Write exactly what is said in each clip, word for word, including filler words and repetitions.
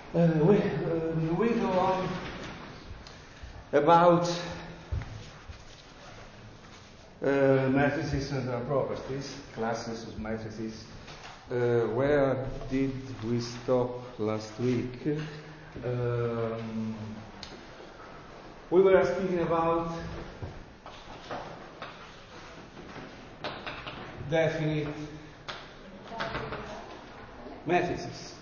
Uh, we, uh, we go on about uh, matrices and their properties, classes of matrices. Uh, where did we stop last week? Um, we were speaking about definite matrices.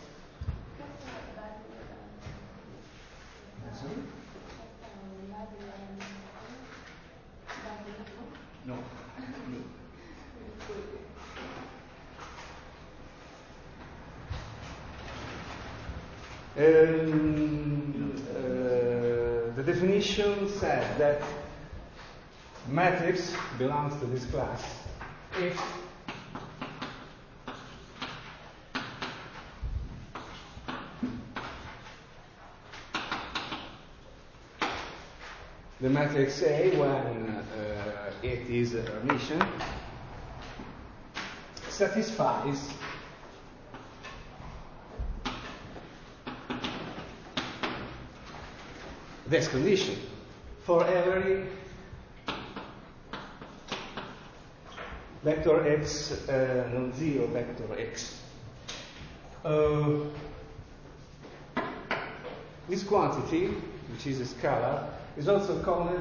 No. Um, uh, the definition said that matrix belongs to this class if the matrix A, when uh, it is a Hermitian, satisfies this condition for every vector x, uh, non-zero vector x. Uh, this quantity, which is a scalar, is also called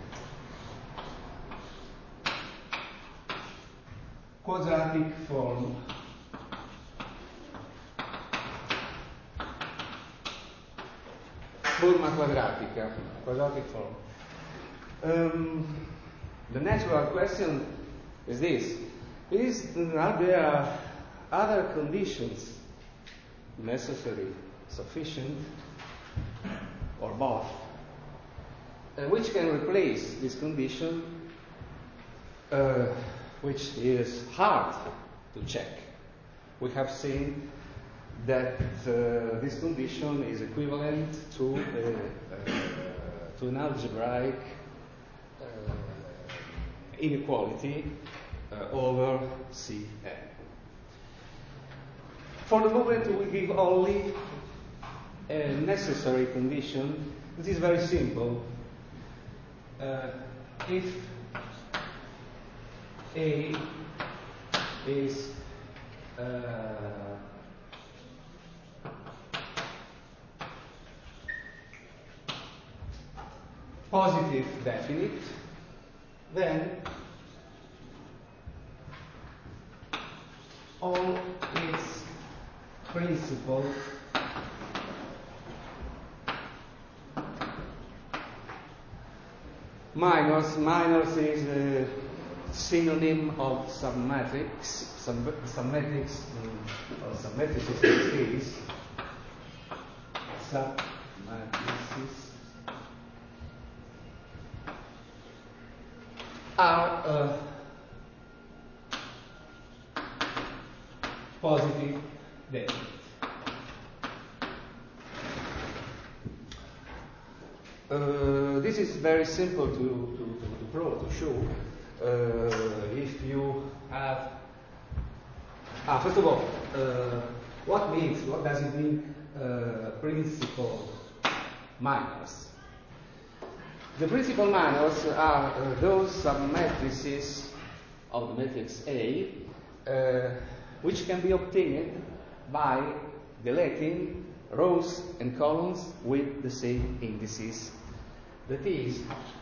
quadratic form. Forma quadratica, quadratic form. Um, the natural question is this: Is are there other conditions necessary, sufficient, or both, uh, which can replace this condition, uh, which is hard to check? We have seen that uh, this condition is equivalent to, uh, uh, to an algebraic uh, inequality uh, over C n. For the moment, we give only a necessary condition. This is very simple. Uh, if A is uh, positive definite, then all its principal minus, minus is a synonym of submatrix, sub, submatrix, um, or submatrices in this case, submatrices are uh, positive definite. Uh, this is very simple to, to, to, to prove, to show. Uh, if you have, ah, first of all, uh, what means, what does it mean, uh, principal minors? The principal minors are uh, those submatrices of the matrix A uh, which can be obtained by deleting rows and columns with the same indices. That is,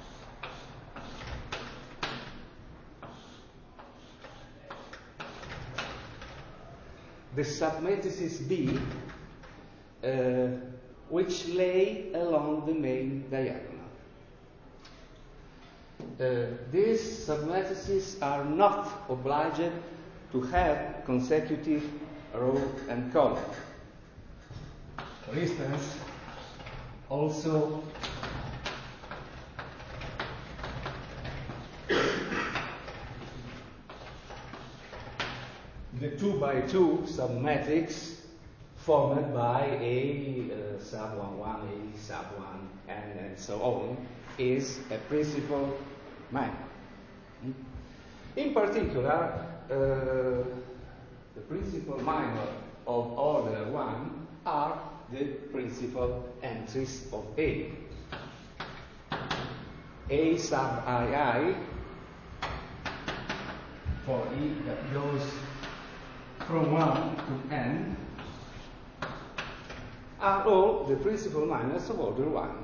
the submatrices B uh, which lay along the main diagonal. Uh, these submatrices are not obliged to have consecutive row and column. For instance, also the two by two submatrix formed by A uh, sub one one, A sub one, and, and so on, is a principal minor. In particular, uh, the principal minor of order one are the principal entries of A. A sub I I for E that goes from one to n are all the principal minors of order one.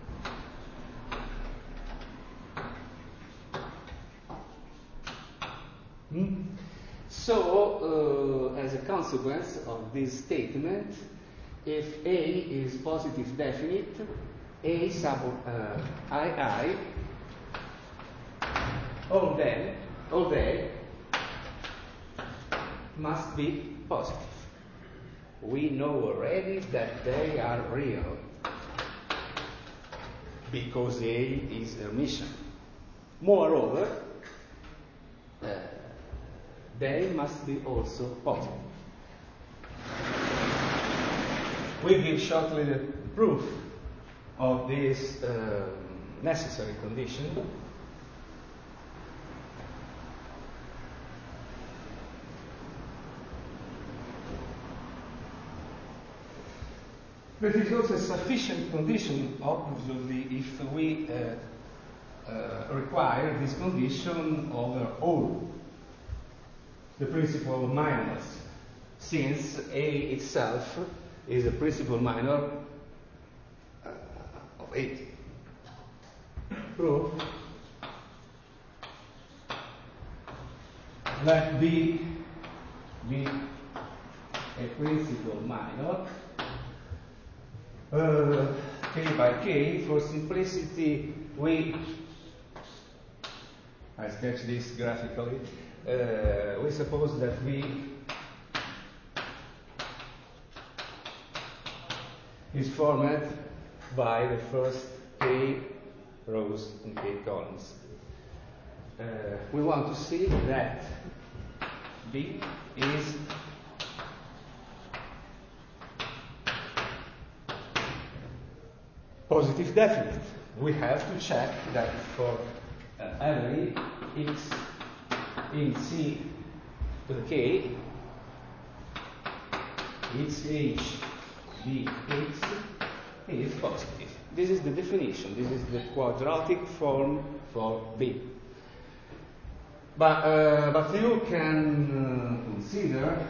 Hmm? So, uh, as a consequence of this statement, if A is positive definite, A sub uh, I I, all them, all they must be positive. We know already that they are real because A is Hermitian. Moreover, uh, they must be also positive. We give shortly the proof of this uh, necessary condition. But it is also a sufficient condition, obviously, if we uh, uh, require this condition over all the principal minors, since A itself is a principal minor uh, of A. Proof. Let B be a principal minor. Uh, K by K, for simplicity, we, I sketch this graphically, uh, we suppose that V is formed by the first K rows and K columns. Uh, we want to see that B is positive definite. We have to check that for uh, every x in C to the K, its H B x is positive. This is the definition. This is the quadratic form for B. But, uh, but you can uh, consider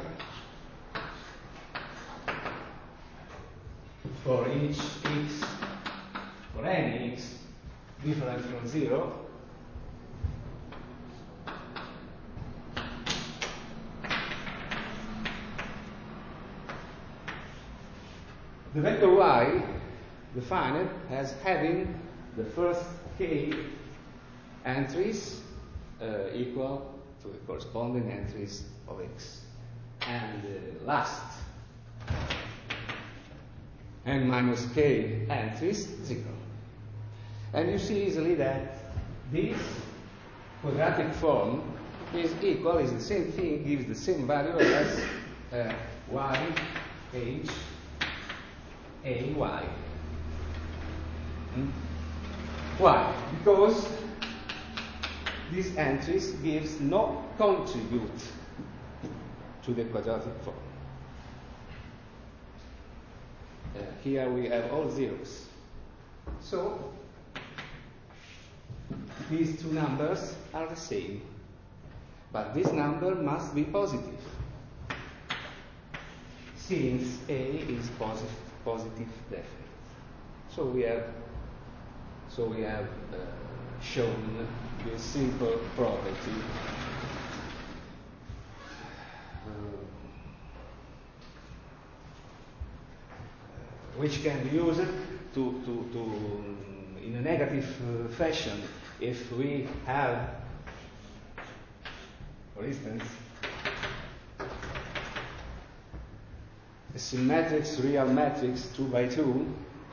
for each x, for any x different from zero, the vector y defined as having the first k entries uh, equal to the corresponding entries of x, and the last n minus k entries zero. And you see easily that this quadratic form is equal, is the same thing, gives the same value as uh, y h a y. Hmm? Why? Because these entries gives no contribute to the quadratic form. Uh, here we have all zeros. So these two numbers are the same, but this number must be positive, since A is positive, positive definite. So we have, so we have uh, shown this simple property, uh, which can be used to, to, to in a negative uh, fashion. If we have, for instance, a symmetric real matrix two by two,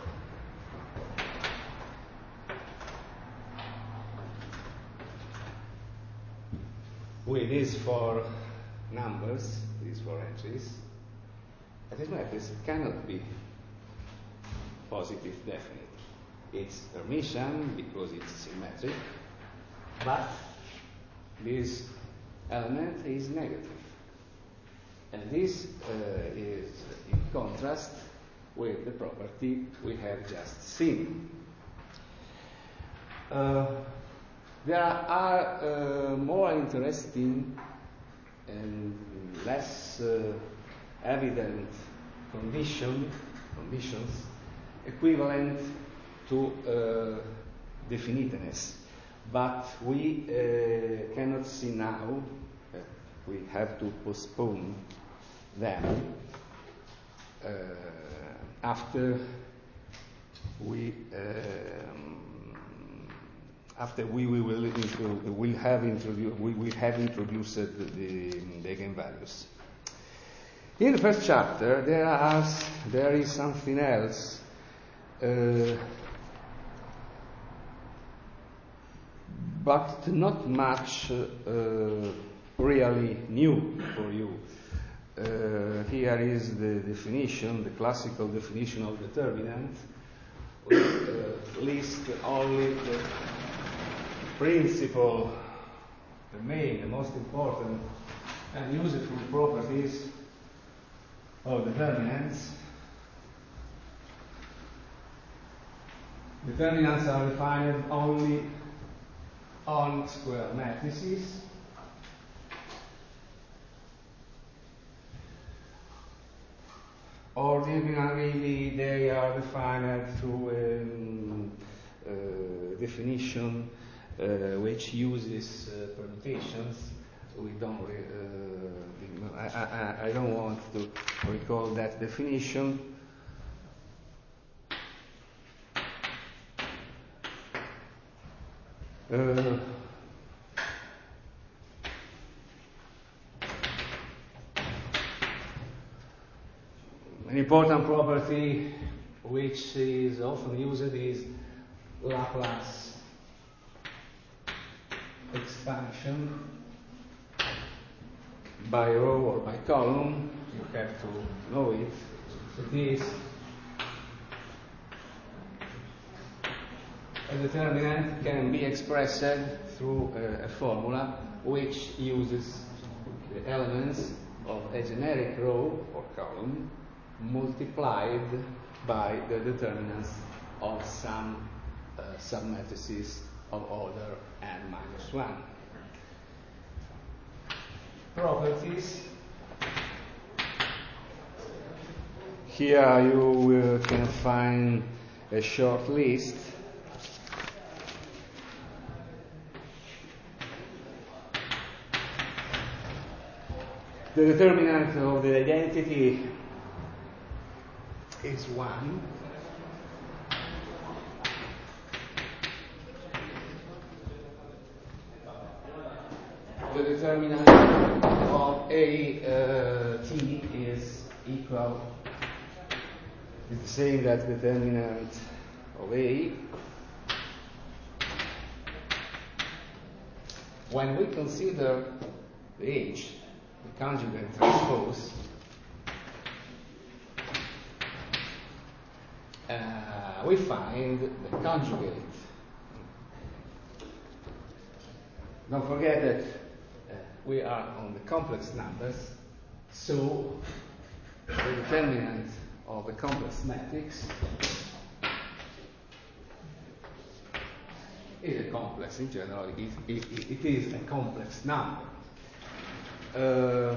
with these four numbers, these four entries, this matrix cannot be positive definite. It's Hermitian because it's symmetric, but this element is negative. And this uh, is in contrast with the property we have just seen. Uh, there are uh, more interesting and less uh, evident condition, conditions equivalent to uh, definiteness, but we uh, cannot see now. Uh, we have to postpone them uh, after we um, after we, we will intro- will have introduced we will have introduced the, the, the eigenvalues. In the first chapter, there are there is something else. Uh, but not much uh, really new for you. Uh, here is the definition, the classical definition of determinant. We uh, list only the principal, the main, the most important and useful properties of determinants. Determinants are defined only on square matrices. Ordinarily, they are defined through a um, uh, definition uh, which uses uh, permutations. We don't. Uh, I, I, I don't want to recall that definition. Uh, An important property which is often used is Laplace expansion by row or by column. You have to know it. It is a determinant can be expressed through a, a formula which uses the elements of a generic row or column multiplied by the determinants of some uh, submatrices of order n minus one. Properties. Here you uh, can find a short list. The determinant of the identity is one. The determinant of A uh, T is equal, is the same as the determinant of A. When we consider the H, the conjugate transpose, uh, we find the conjugate. Don't forget that uh, we are on the complex numbers, so the determinant of a complex matrix is a complex in general. It, it, it is a complex number. Uh,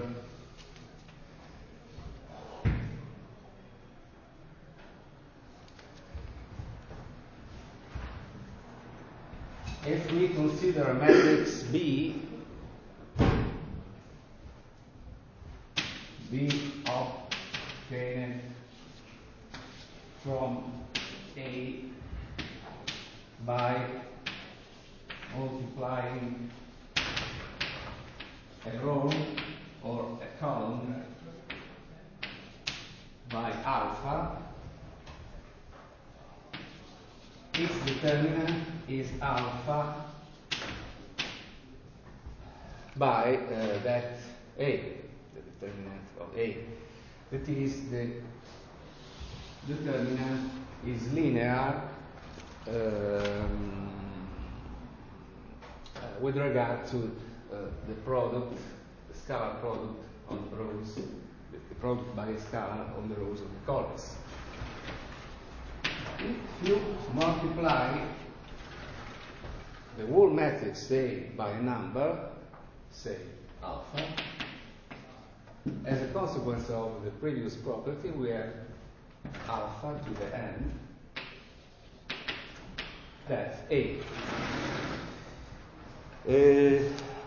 if we consider a matrix B, B obtained from A by multiplying a row or a column by alpha, its determinant is alpha by uh, that A, the determinant of A. That is, the determinant is linear um, uh, with regard to uh, the product, the scalar product on the rows, the, the product by a scalar on the rows of the columns. if you multiply the whole matrix, say, by a number, say alpha, as a consequence of the previous property, we have alpha to the n, that's A. Uh,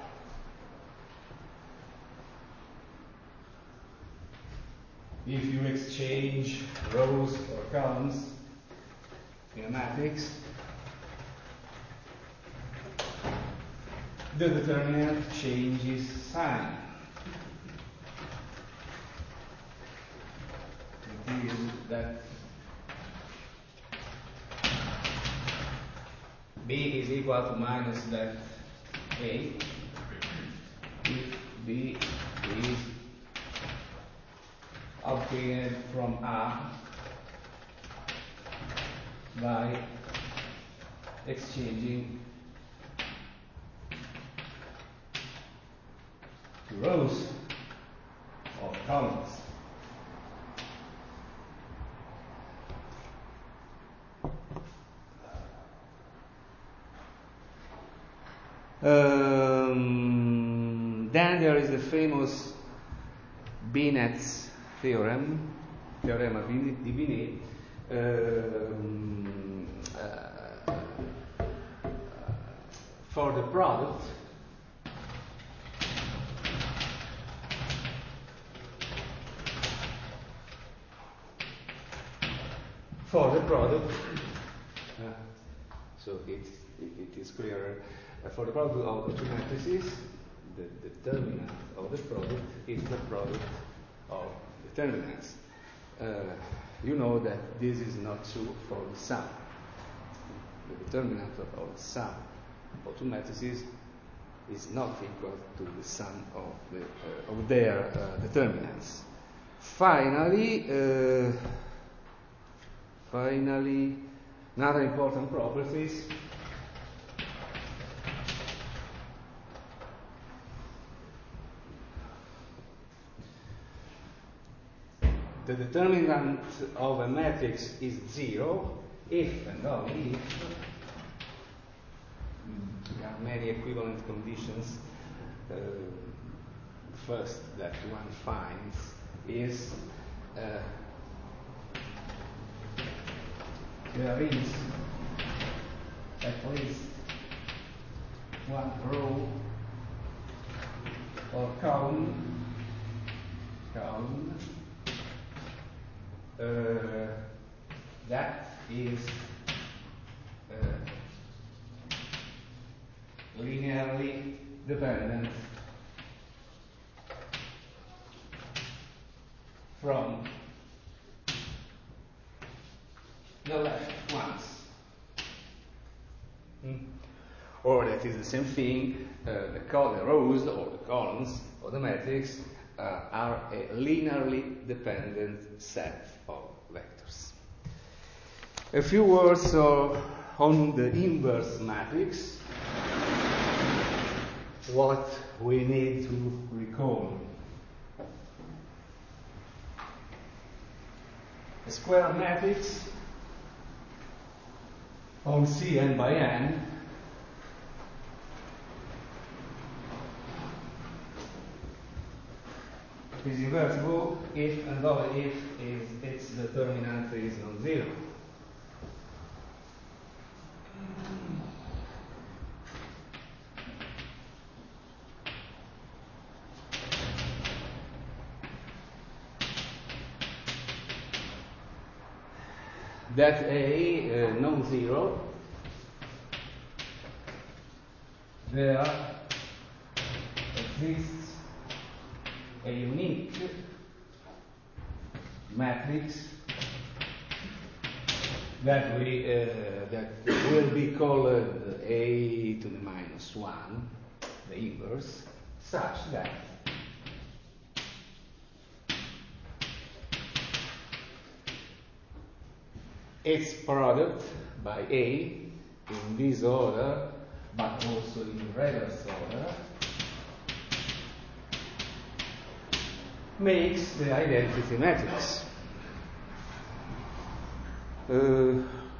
if you exchange rows or columns in a matrix, the determinant changes sign. It is that B is equal to minus that A if B is obtained from A by exchanging rows or columns. Um, then there is the famous Binet's theorem, Theorema di Binet, um, uh, for the product for the product. Uh, so it's, it, it is clearer. Uh, for the product of the two matrices, the determinant of the product is the product of determinants. Uh, you know that this is not true for the sum. The determinant of, of the sum of two matrices is not equal to the sum of, the, uh, of their uh, determinants. Finally, uh, finally, another important properties. The determinant of a matrix is zero if and only if there are many equivalent conditions. Uh, first that one finds is uh, there is at least one row or column column Uh, that is uh, linearly dependent from the left ones. Hmm? Or that is the same thing, uh, the, the rows or the columns or the matrix uh, are a linearly dependent set of vectors. A few words uh, on the inverse matrix, what we need to recall. A square matrix on C n by n is invertible if and only if, if its determinant is non-zero. That A uh, non-zero, there exists a unique matrix that we uh, that will be called uh, A to the minus one, the inverse, such that its product by A in this order, but also in reverse order, makes the identity matrix. Uh,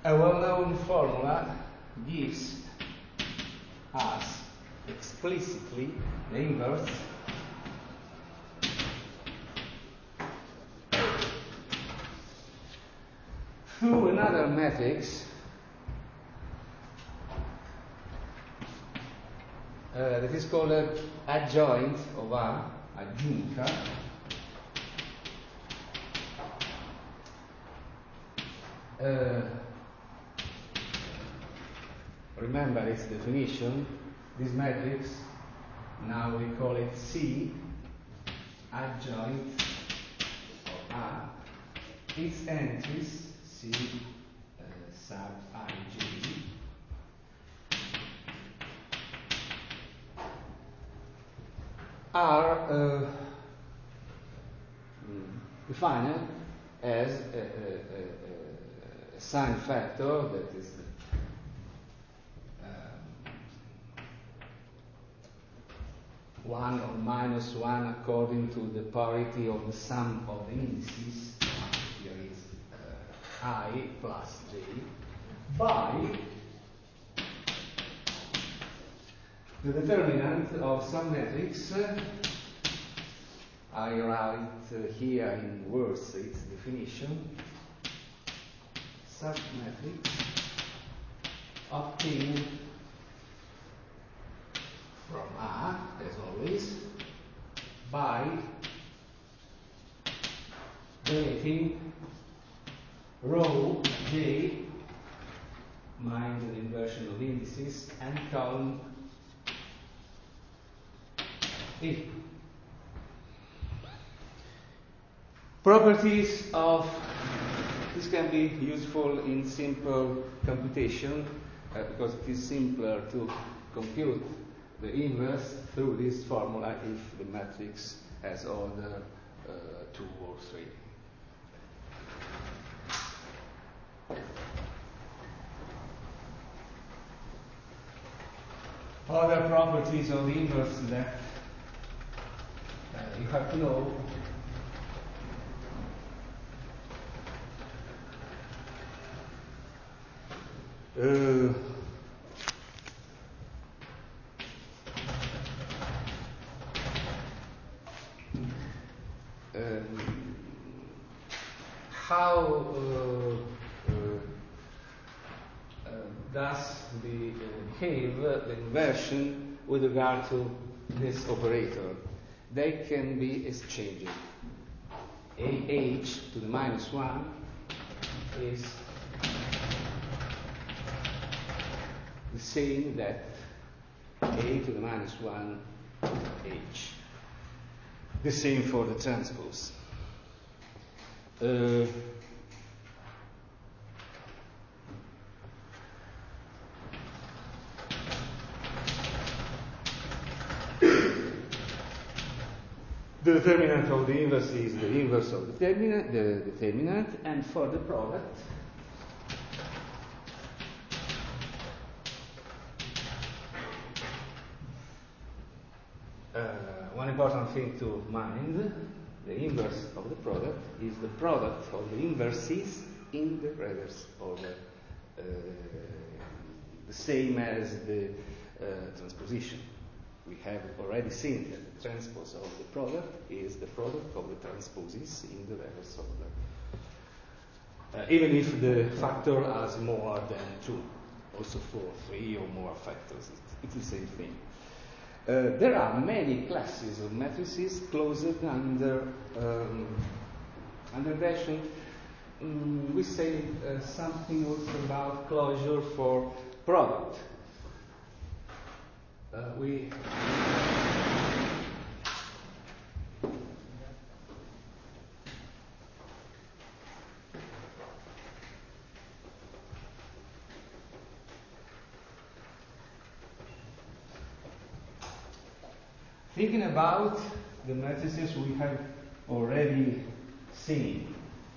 A well-known formula gives us explicitly the inverse through another matrix uh, that is called an adjoint of A, aggiunta, uh, remember its definition. This matrix, now we call it C, adjoint of A. Its entries, C uh, sub ij, are uh, defined as a, a, a, a sign factor that is one or minus one according to the parity of the sum of the indices. Here is uh, I plus j by the determinant of some matrix. uh, I write uh, here in words its definition. Such matrix obtained from A, as always, by deleting row j, mind the inversion of indices, and column E. Properties of this can be useful in simple computation uh, because it is simpler to compute the inverse through this formula if the matrix has order uh, two or three. Other properties of the inverse that uh, you have to know. Uh, um, how uh, uh, uh, does the uh, behave uh, the inversion with regard to this operator? They can be exchanged. Ah to the minus one is the same that A to the minus one H. The same for the transpose. Uh, the determinant of the inverse is the inverse of the determinant, the determinant, and for the product, uh, one important thing to mind, the inverse of the product is the product of the inverses in the reverse order, uh, the same as the uh, transposition. We have already seen that the transpose of the product is the product of the transposes in the reverse order. Uh, even if the factor has more than two, also for three or more factors, it's the same thing. Uh, there are many classes of matrices closed under um, under dashing. Um, we say uh, something also about closure for product. Uh, we thinking about the matrices we have already seen.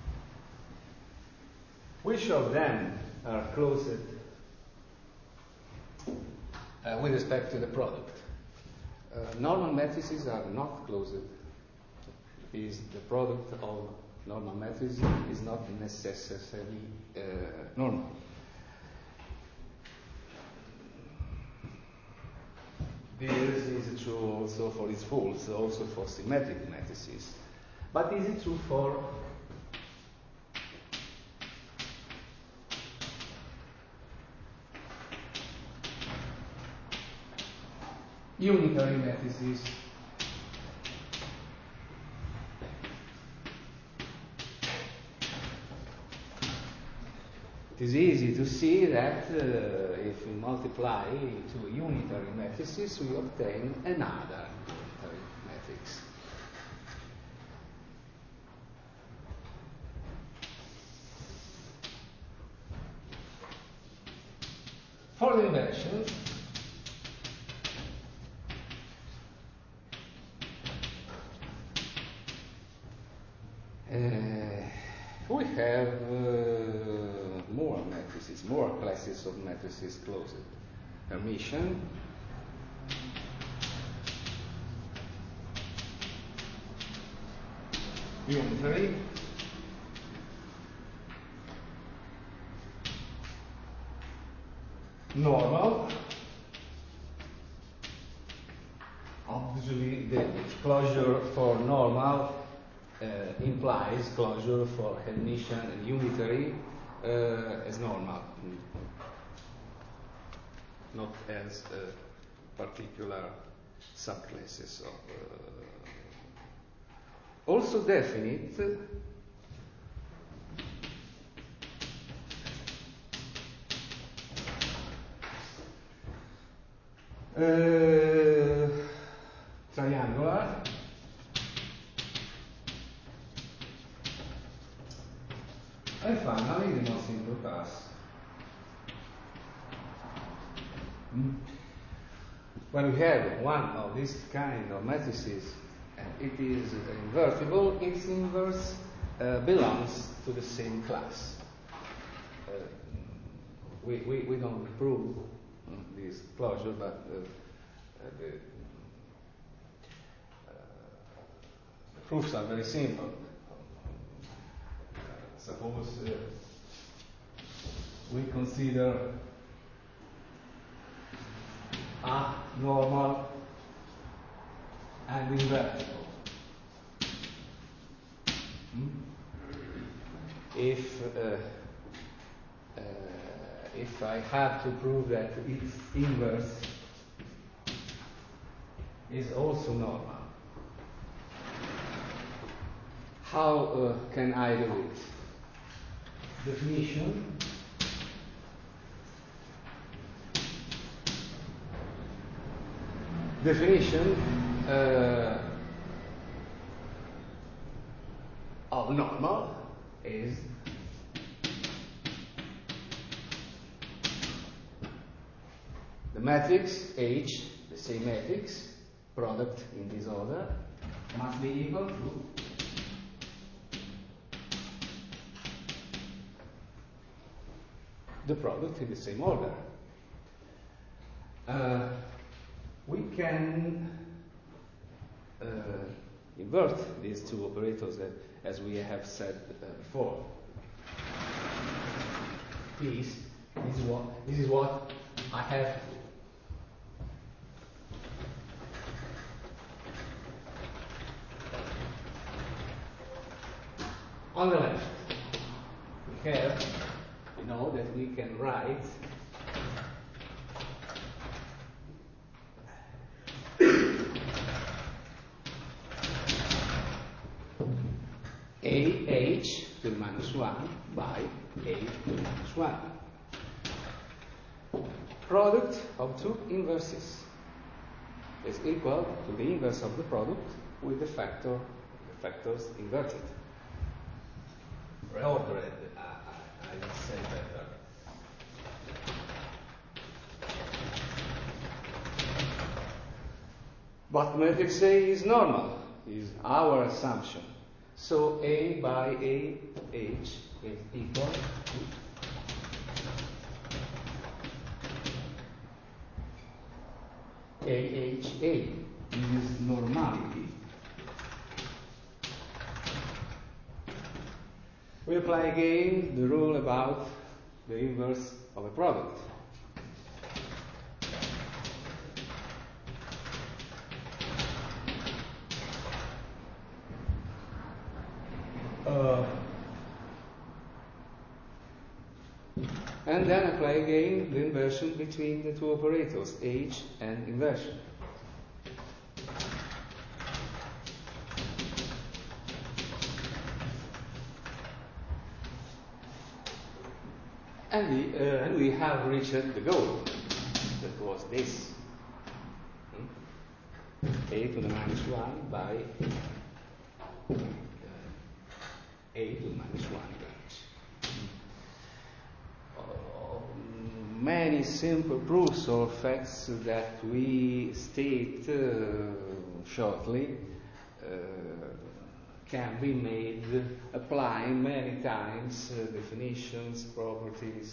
Which of them are closed uh, with respect to the product? Uh, normal matrices are not closed. Is the product of normal matrices is not necessarily uh, normal. This is true also for its poles, also for symmetric matrices. But is it true for unitary matrices? It is easy to see that uh, if we multiply two unitary matrices, we obtain another unitary matrix. For the inversion, uh, we have uh, more matrices, more classes of matrices closed. Hermitian, unitary, normal. Obviously, the closure for normal uh, implies closure for Hermitian and unitary uh, as normal, not as uh, particular subclasses of. Uh, also definite. Uh, triangular, and finally the most simple class. Mm. When we have one of this kind of matrices and it is invertible, its inverse uh, belongs to the same class. Uh, we, we, we don't prove this closure, but uh, uh, the, uh, the proofs are very simple. Uh, suppose uh, we consider A normal and invertible. Hmm? If uh, uh, if I have to prove that its inverse is also normal, how uh, can I do it? Definition. Definition uh, of normal is the matrix H, the same matrix, product in this order, must be equal to the product in the same order. Uh, we can uh, invert these two operators uh, as we have said uh, before. This, this is what this is what I have on the left. We have, you know, that we can write A H to the minus one by A to the minus one. Product of two inverses is equal to the inverse of the product with the factor, the factors inverted. Reordered, uh, I will say better. But matrix A is normal, is our assumption. So A by A H is equal to A H A. This is normality. We apply again the rule about the inverse of a product. Uh, and then apply again the inversion between the two operators, H and inversion. And we, uh, and we have reached the goal. That was this. Hmm? A to the minus one by uh, A to the minus one range. Uh, many simple proofs or facts that we state uh, shortly uh, can be made applying many times uh, definitions, properties.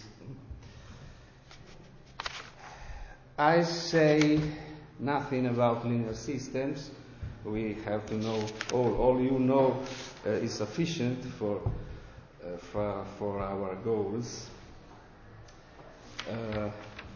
I say nothing about linear systems. We have to know all. All you know uh, is sufficient for, uh, for, for our goals. Uh,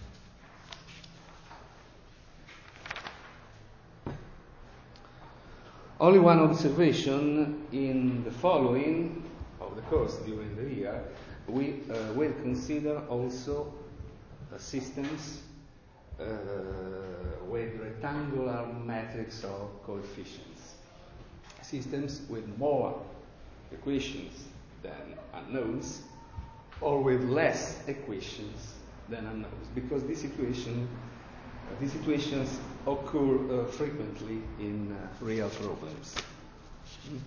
Only one observation in the following of the course during the year, we uh, will consider also uh, systems uh, with rectangular matrix of coefficients. Systems with more equations than unknowns, or with less equations than unknowns, because this equation These situations occur uh, frequently in uh, real problems. Mm.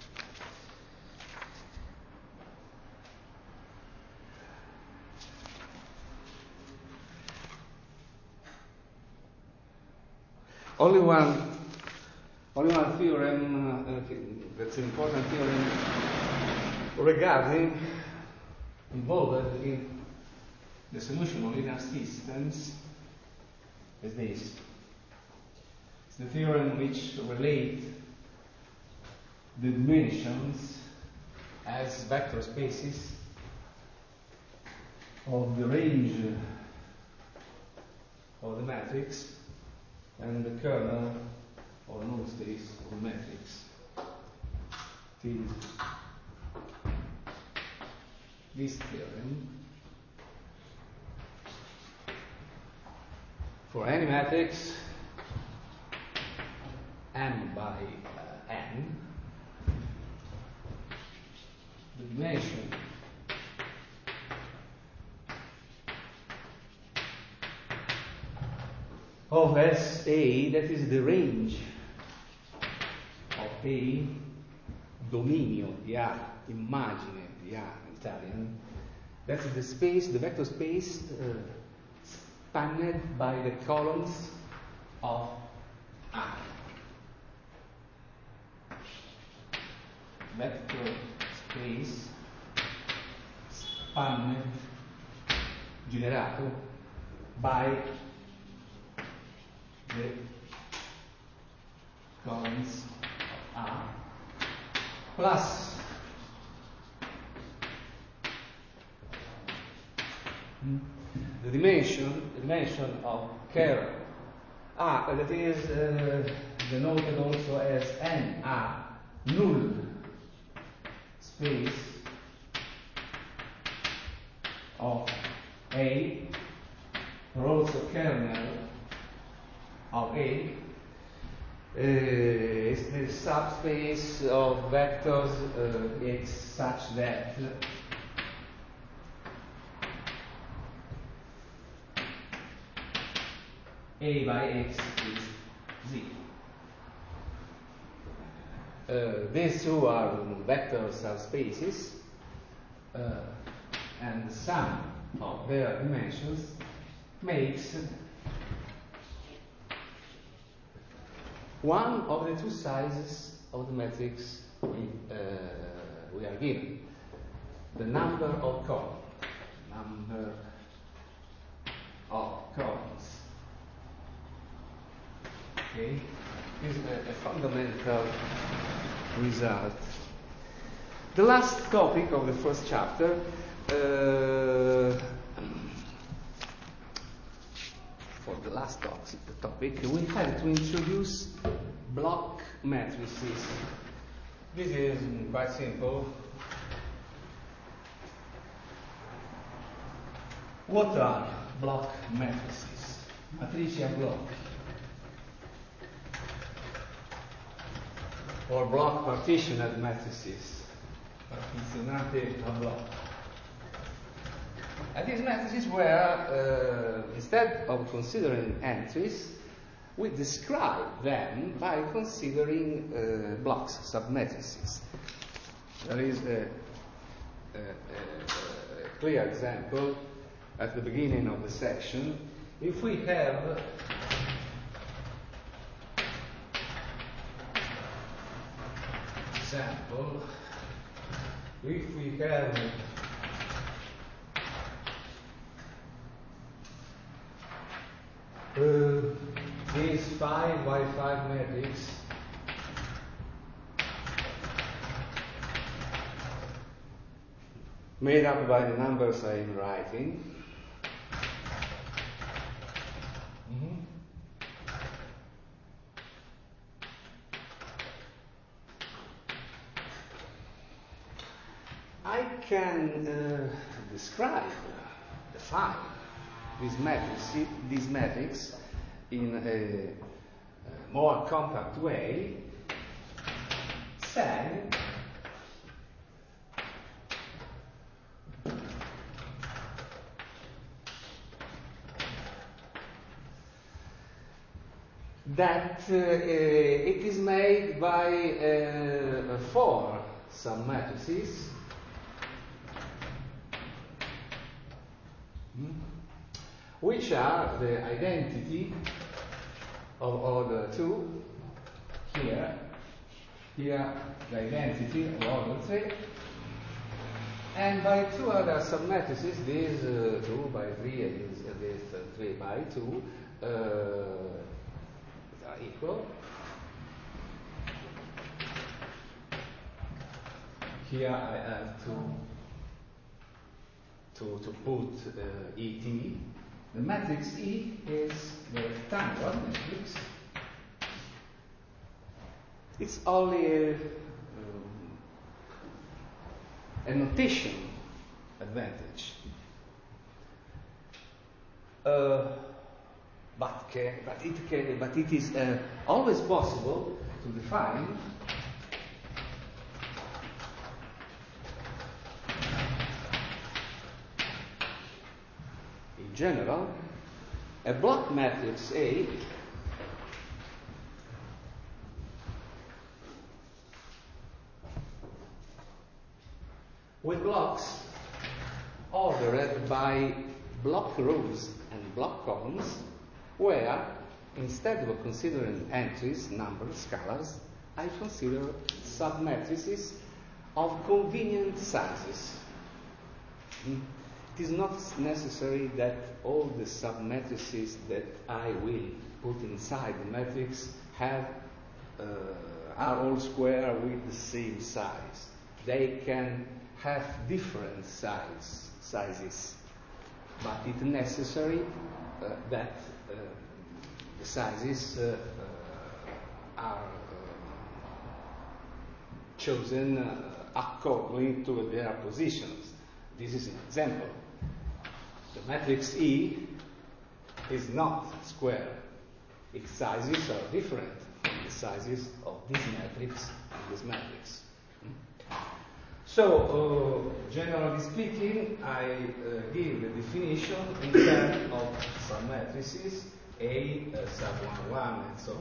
Only one, only one theorem uh, that's an important theorem regarding involved in the solution of linear systems is this. It's the theorem which relates the dimensions as vector spaces of the range of the matrix and the kernel or null space of the matrix. It is this theorem for any matrix m by uh, n, the dimension of S A, that is the range of A, dominio di A, immagine di A in Italian, that's the space, the vector space uh, spanned by the columns of A. Vector space spanned, generato by the columns of A plus the dimension, the dimension of kernel A, that is uh, denoted also as N A, null space of A, or also kernel of A, uh, is the subspace of vectors uh, X such that A by X is Z. Uh, these two are vector subspaces, uh, and the sum of their dimensions makes one of the two sizes of the matrix we, uh, we are given. The number of columns. Number of columns. Okay? This is a, a fundamental result. The last topic of the first chapter, uh, for the last topic, we have to introduce block matrices. This is quite simple. What are block matrices? Matrici a blocchi. Or block partitioned matrices. Partizionate a blocco. And these matrices were, uh, instead of considering entries, we describe them by considering uh, blocks, submatrices. There is a, a, a, a clear example at the beginning of the section. If we have example, if we have uh, this five by five matrix made up by the numbers I am writing. Mm-hmm. I can uh, describe, define this matrix, this matrix in a, a more compact way, saying that uh, it is made by uh, four submatrices, which are the identity of order two, here, here the identity of order three, and by two other submatrices, this uh, two by three and this, uh, this uh, three by two, uh, are equal. Here I have to to, to put uh, E T. The matrix E is the rectangular matrix. It's only a, um, a notation advantage. Uh, but, can, but, it can, but it is uh, always possible to define in general a block matrix A with blocks ordered by block rows and block columns, where instead of considering entries, numbers, scalars, I consider submatrices of convenient sizes. It is not necessary that all the submatrices that I will put inside the matrix have uh, are all square with the same size. They can have different size, sizes, but it's necessary uh, that uh, the sizes uh, uh, are uh, chosen uh, according to their positions. This is an example. The matrix E is not square. Its sizes are different from the sizes of this matrix and this matrix. So, uh, generally speaking, I uh, give the definition in terms of submatrices, A, uh, sub one, one, and so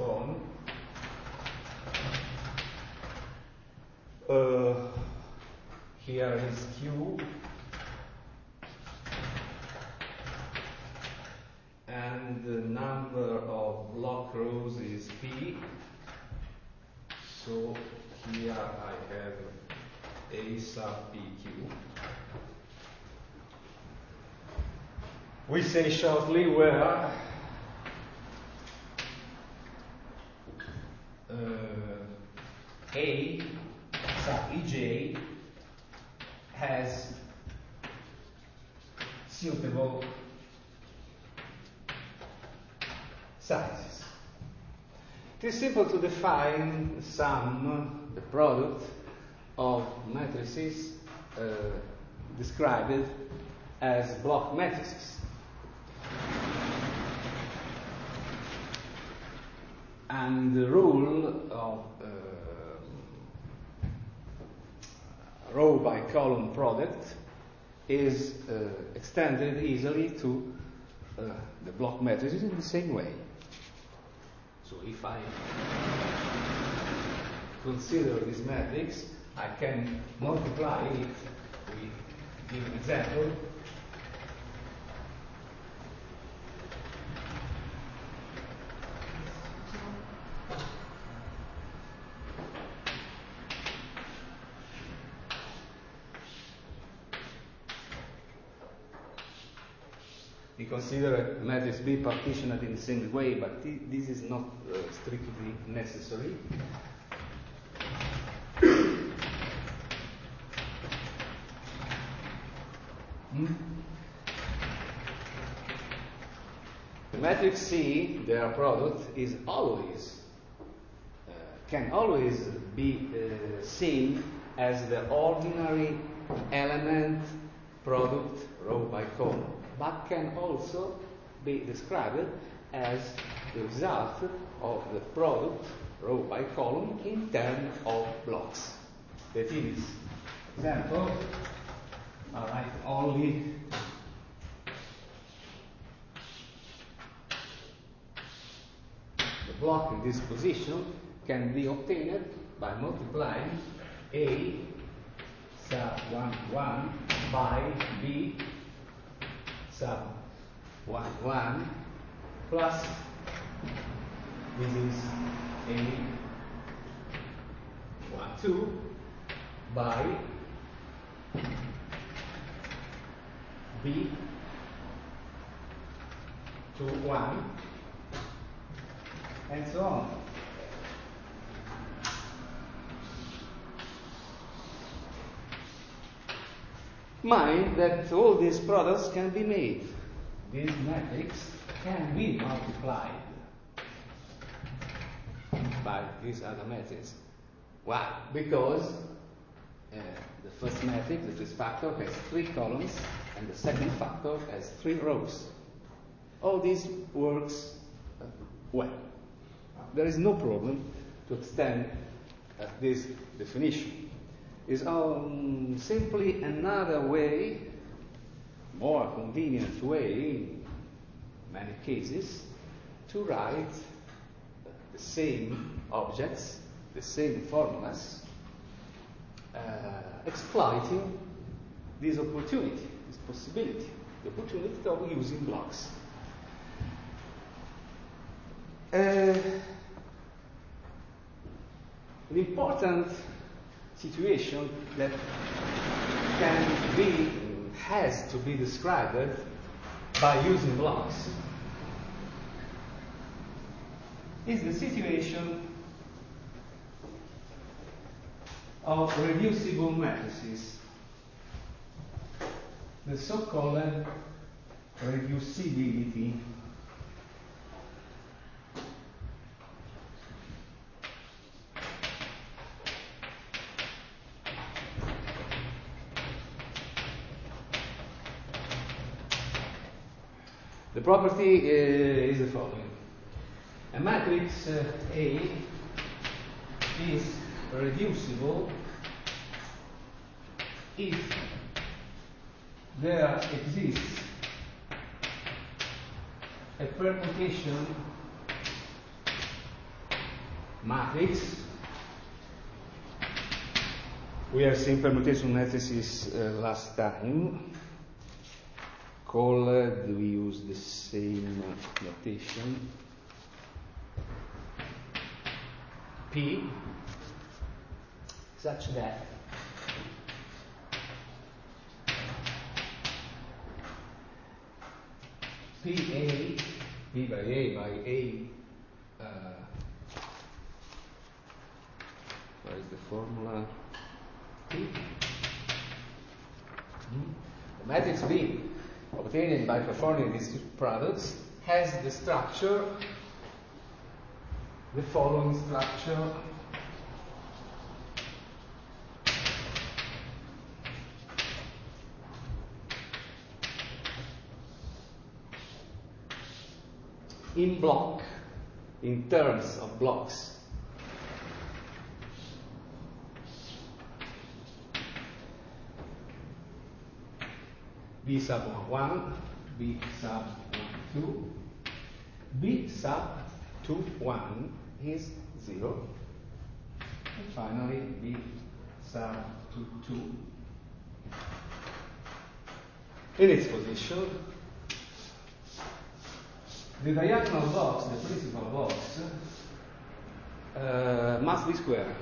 on. Uh, here is Q, and the number of block rows is P. So here I have A sub P Q. We say shortly where uh, A sub E J has suitable sizes. It is simple to define sum, the product of matrices uh, described as block matrices. and the rule of uh, row by column product is uh, extended easily to uh, the block matrices in the same way. So if I consider this matrix, I can multiply it with, give an example. We consider a matrix B partitioned in the same way, but th this is not uh, strictly necessary. Hmm? The matrix C, their product, is always uh, can always be uh, seen as the ordinary element product row by column, but can also be described as the result of the product row by column in terms of blocks. That is, example, I write only the block in this position can be obtained by multiplying A sub one one by B sub one one plus this is A one two by B two one and so on. Mind that all these products can be made. This matrix can be multiplied by these other matrices. Why? Because uh, the first matrix, the first factor, has three columns, and the second factor has three rows. All this works uh, well. There is no problem to extend uh, this definition. It's um, simply another way, more convenient way, in many cases, to write the same objects, the same formulas, uh, exploiting this opportunity, this possibility, the opportunity of using blocks. Uh, an important situation that can be, has to be described by using blocks is the situation of reducible matrices, the so-called reducibility. The property uh, is the following. A matrix uh, A is reducible if there exists a permutation matrix. We have seen permutation matrices uh, last time. Called, we use the same notation. P, such that P A, P by A by A, uh, what is the formula? P. Hmm? The matrix B, obtained by performing these products, has the structure, the following structure. In block, in terms of blocks. B sub one, B sub two, B sub two one is zero, and finally B sub two two in its position. The diagonal box, the principal box, uh, must be square.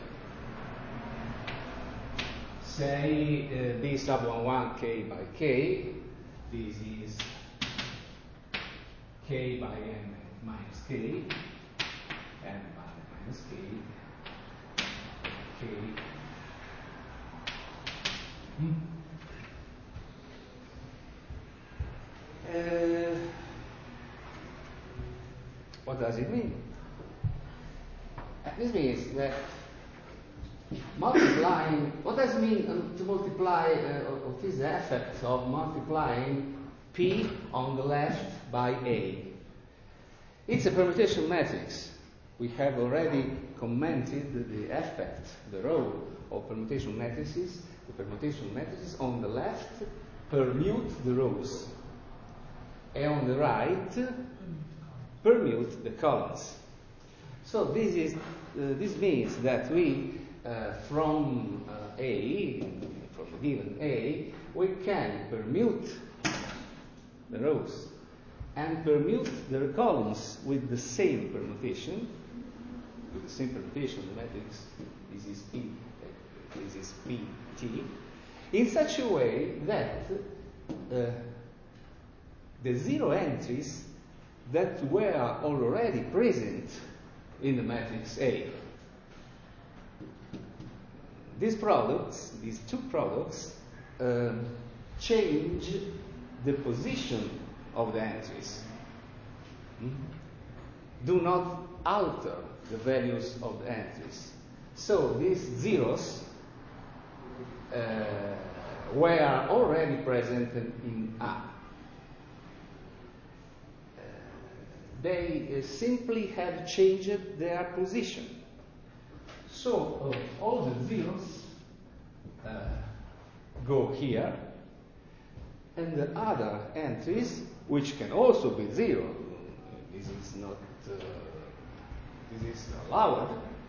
Say uh, B sub one one k by k. This is k by n minus k, n by minus k, k. Hmm. Uh, what does it mean? Uh, this means that multiplying, what does it mean um, to multiply, uh, what is the effect of multiplying P on the left by A? It's a permutation matrix. We have already commented the effect, the role of permutation matrices. The permutation matrices on the left permute the rows, and on the right permute the columns. So this is uh, this means that we uh, from uh, A, from the given A, we can permute the rows and permute the columns with the same permutation, with the same permutation of the matrix. This is P, this is P T, in such a way that uh, the zero entries that were already present in the matrix A, these products, these two products, uh, change the position of the entries, hmm? do not alter the values of the entries. So these zeros uh, were already present in A. Uh, they uh, simply have changed their position. So uh, all the zeros uh, go here, and the other entries, which can also be zero, this is not, uh, this is allowed,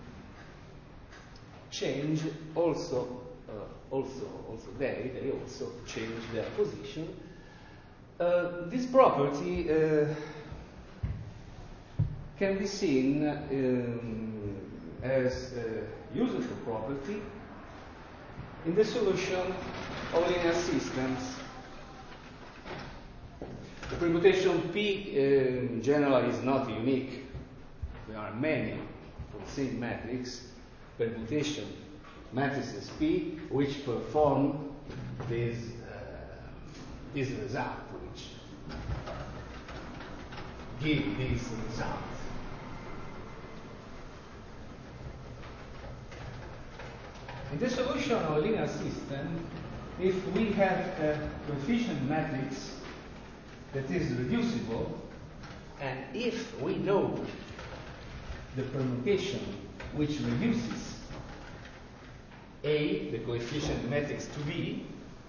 change also, uh, also, also they, they also change their position. Uh, this property uh, can be seen um, as a useful property in the solution of linear systems. The permutation P uh, in general is not unique. There are many for the same matrix permutation matrices P which perform this, uh, this result, which give this result. In the solution of a linear system, if we have a coefficient matrix that is reducible, and if we know the permutation which reduces A, the coefficient matrix, to B,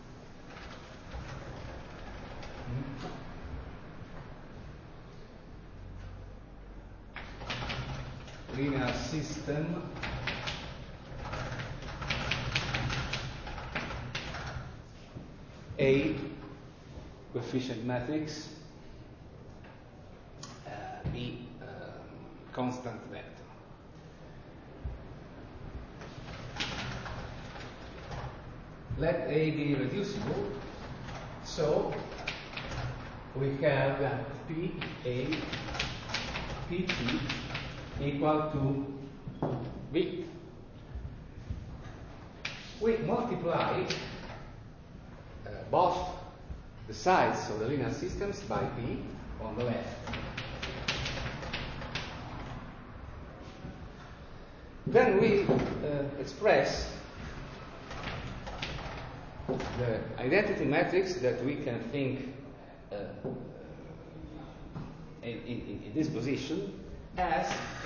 linear system A, coefficient matrix, uh, B, uh, constant vector. Let A be reducible, so we have that P A, P T equal to B. We multiply uh, both the sides of the linear systems by B on the left. Then we uh, express the identity matrix that we can think uh, in, in, in this position as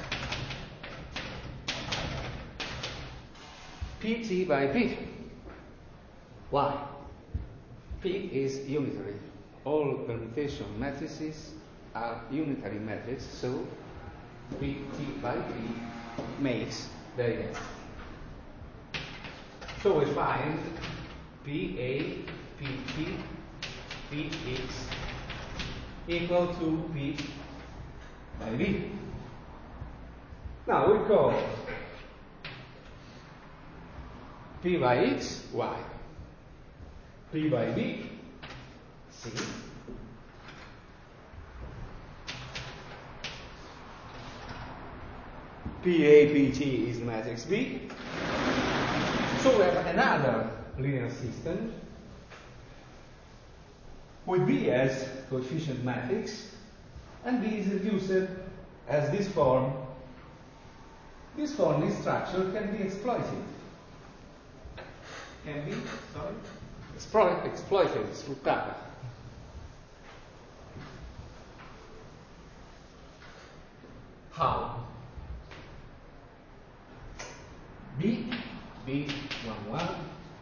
pt by p. Why? P is unitary. All permutation matrices are unitary matrices, so pt by p makes the identity. So we find Pa, Pt, Px equal to P by V. Now we call P by X, Y. P by V, C. P A, P T is the matrix B. So we have another linear system with B as coefficient matrix, and B is reduced as this form. This form, this structure can be exploited. Can be, sorry? Exploit, exploited, sfruttata. How? B, B, one, one.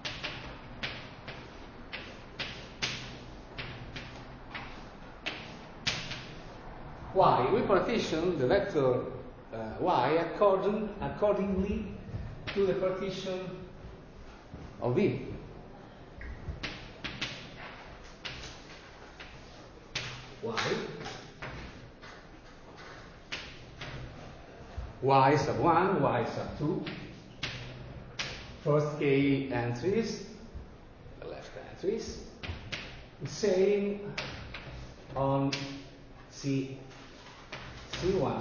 Y, we partition the vector uh, y according, accordingly to the partition of V. Y, y sub one, y sub two, first k entries, the left entries, same on C, C one,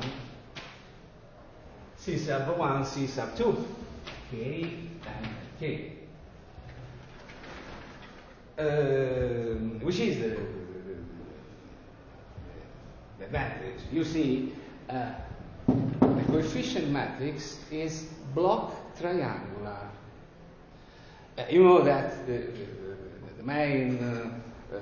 C sub one, C sub two, K and K. Uh, which is the, the advantage? You see, uh, the coefficient matrix is block triangular. Uh, you know that the, the, the main uh, uh,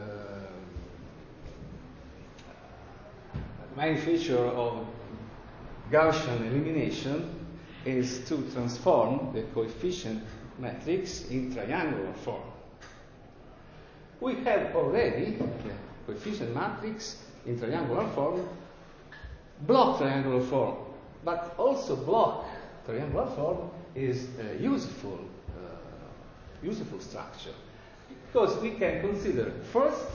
the main feature of Gaussian elimination is to transform the coefficient matrix in triangular form. We have already the coefficient matrix in triangular form, block triangular form, but also block triangular form is a useful, uh, useful structure, because we can consider first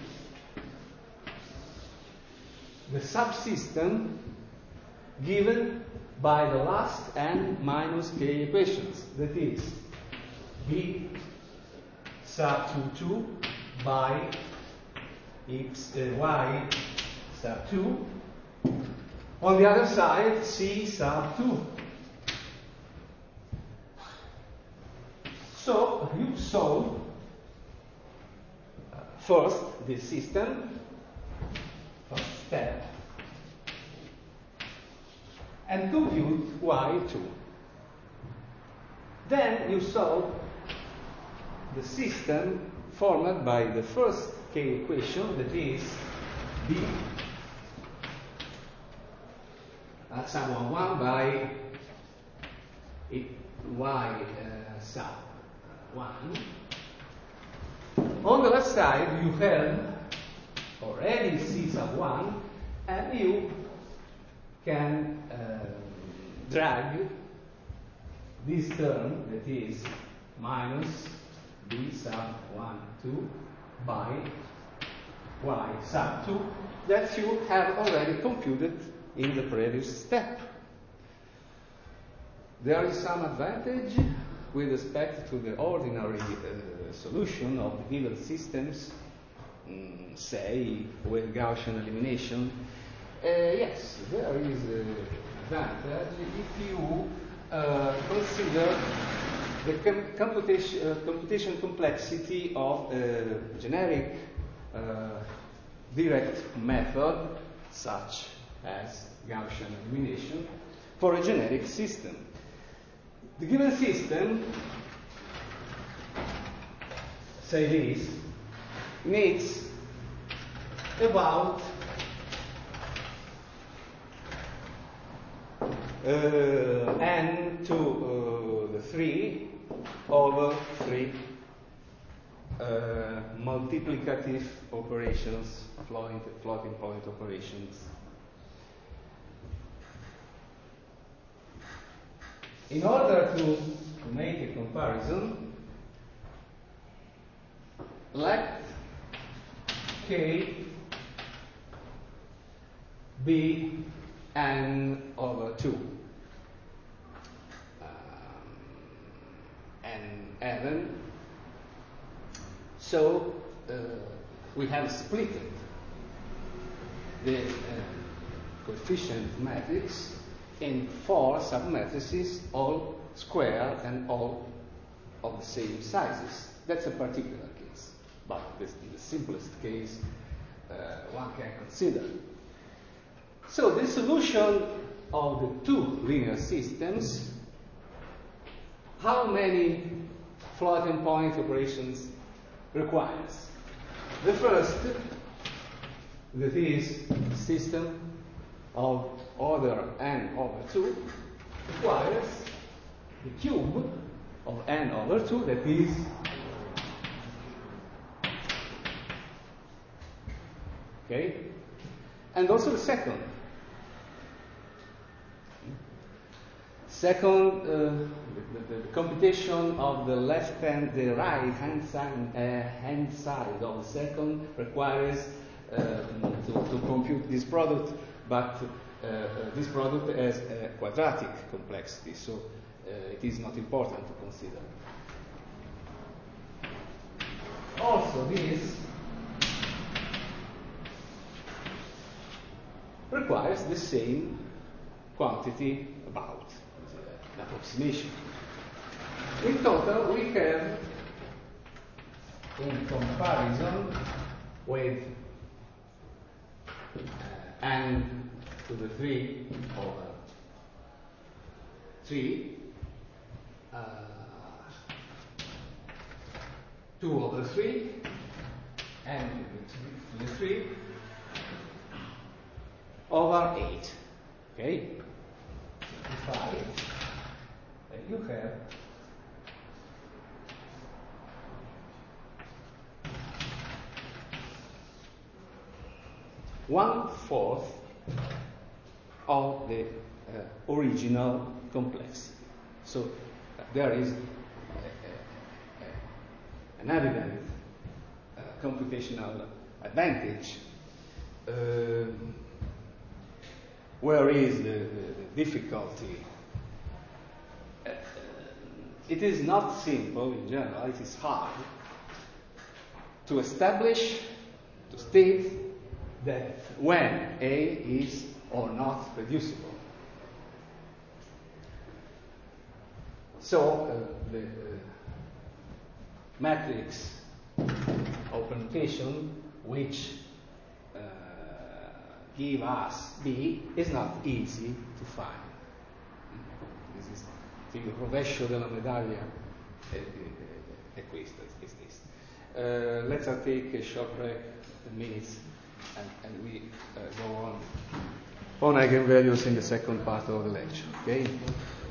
the subsystem given by the last n minus k equations, that is B sub two two by x, uh, y sub two. On the other side, C sub two. So you solve uh, first this system, first step, and compute y two. Then you solve the system formed by the first k equation, that is B uh, sub one, one by it, y uh, sub one. On the left side, you have already C sub one, and you can uh, drag this term, that is minus B sub one, two by y sub two, that you have already computed in the previous step. There is some advantage with respect to the ordinary uh, solution of the given systems, um, say with Gaussian elimination. Uh, yes, there is an advantage if you uh, consider the com computation, uh, computation complexity of a generic uh, direct method, such as Gaussian elimination, for a generic system. The given system, say this, needs about uh, n to uh, the three over three uh, multiplicative operations, floating, floating point operations. In order to, to make a comparison, let K be n over two. Um, n even. So uh, we have split the uh, coefficient matrix in four submatrices, all square and all of the same sizes. That's a particular case, but this is the simplest case uh, one can consider. So the solution of the two linear systems, how many floating point operations requires? The first, that is system of order n over two, requires the cube of n over two, that is okay, and also the second. Second, uh, the, the, the computation of the left hand, the right hand side, uh, hand side of the second requires uh, to, to compute this product, but uh, uh, this product has a quadratic complexity, so uh, it is not important to consider. Also, this requires the same quantity about. Approximation. In total, we have, in comparison with uh, n to the three over three, uh, two over three, n to the three over eight. Okay? Simplify. You have one fourth of the uh, original complexity. So uh, there is a, a, a, an evident uh, computational advantage. Uh, where is the, the, the difficulty? It is not simple in general, it is hard to establish, to state that when A is or not reducible. So uh, the uh, matrix of permutation which uh, give us B is not easy to find. This is il rovescio della medaglia è, è, è questo, is this. Uh, let's take a short break, ten minutes, and, and we uh, go on on eigenvalues in the second part of the lecture. Okay.